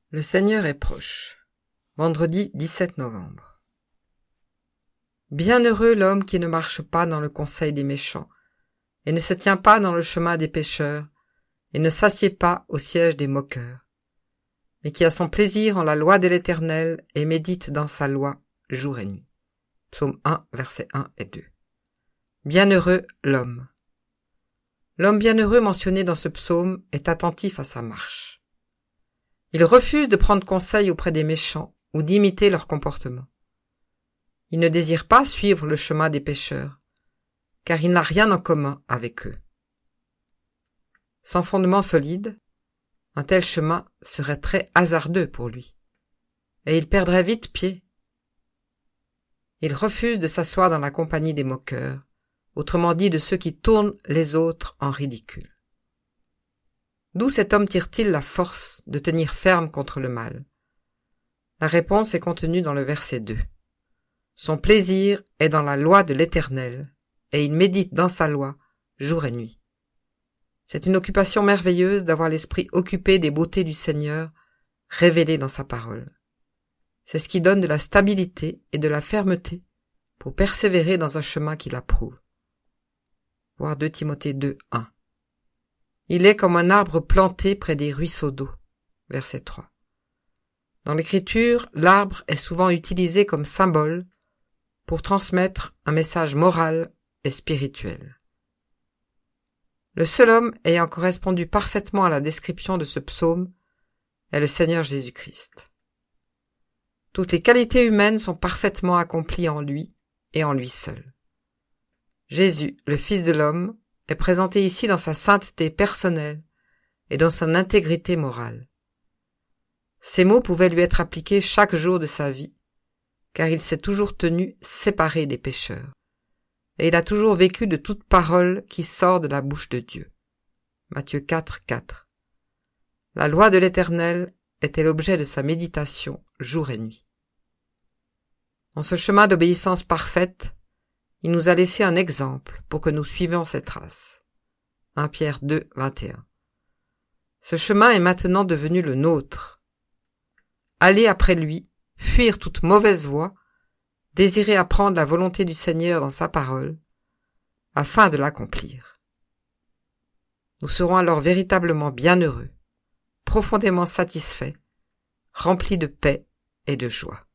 Le Seigneur est proche. Vendredi 17 novembre. Bienheureux l'homme qui ne marche pas dans le conseil des méchants, et ne se tient pas dans le chemin des pécheurs, et ne s'assied pas au siège des moqueurs, mais qui a son plaisir en la loi de l'Éternel et médite dans sa loi jour et nuit. Psaume 1, versets 1 et 2. Bienheureux l'homme. L'homme bienheureux mentionné dans ce psaume est attentif à sa marche. Il refuse de prendre conseil auprès des méchants ou d'imiter leur comportement. Il ne désire pas suivre le chemin des pécheurs, car il n'a rien en commun avec eux. Sans fondement solide, un tel chemin serait très hasardeux pour lui, et il perdrait vite pied. Il refuse de s'asseoir dans la compagnie des moqueurs, autrement dit de ceux qui tournent les autres en ridicule. D'où cet homme tire-t-il la force de tenir ferme contre le mal? La réponse est contenue dans le verset 2. Son plaisir est dans la loi de l'Éternel, et il médite dans sa loi jour et nuit. C'est une occupation merveilleuse d'avoir l'esprit occupé des beautés du Seigneur révélées dans sa parole. C'est ce qui donne de la stabilité et de la fermeté pour persévérer dans un chemin qu'il approuve. Voir 2 Timothée 2, 1. Il est comme un arbre planté près des ruisseaux d'eau. Verset 3. Dans l'Écriture, l'arbre est souvent utilisé comme symbole pour transmettre un message moral et spirituel. Le seul homme ayant correspondu parfaitement à la description de ce psaume est le Seigneur Jésus-Christ. Toutes les qualités humaines sont parfaitement accomplies en lui et en lui seul. Jésus, le Fils de l'homme, est présenté ici dans sa sainteté personnelle et dans son intégrité morale. Ces mots pouvaient lui être appliqués chaque jour de sa vie, car il s'est toujours tenu séparé des pécheurs, et il a toujours vécu de toute parole qui sort de la bouche de Dieu. Matthieu 4, 4. La loi de l'Éternel était l'objet de sa méditation jour et nuit. En ce chemin d'obéissance parfaite, il nous a laissé un exemple pour que nous suivions ses traces. 1 Pierre 2, 21. Ce chemin est maintenant devenu le nôtre. Aller après lui, fuir toute mauvaise voie, désirer apprendre la volonté du Seigneur dans sa parole, afin de l'accomplir. Nous serons alors véritablement bienheureux, profondément satisfaits, remplis de paix et de joie.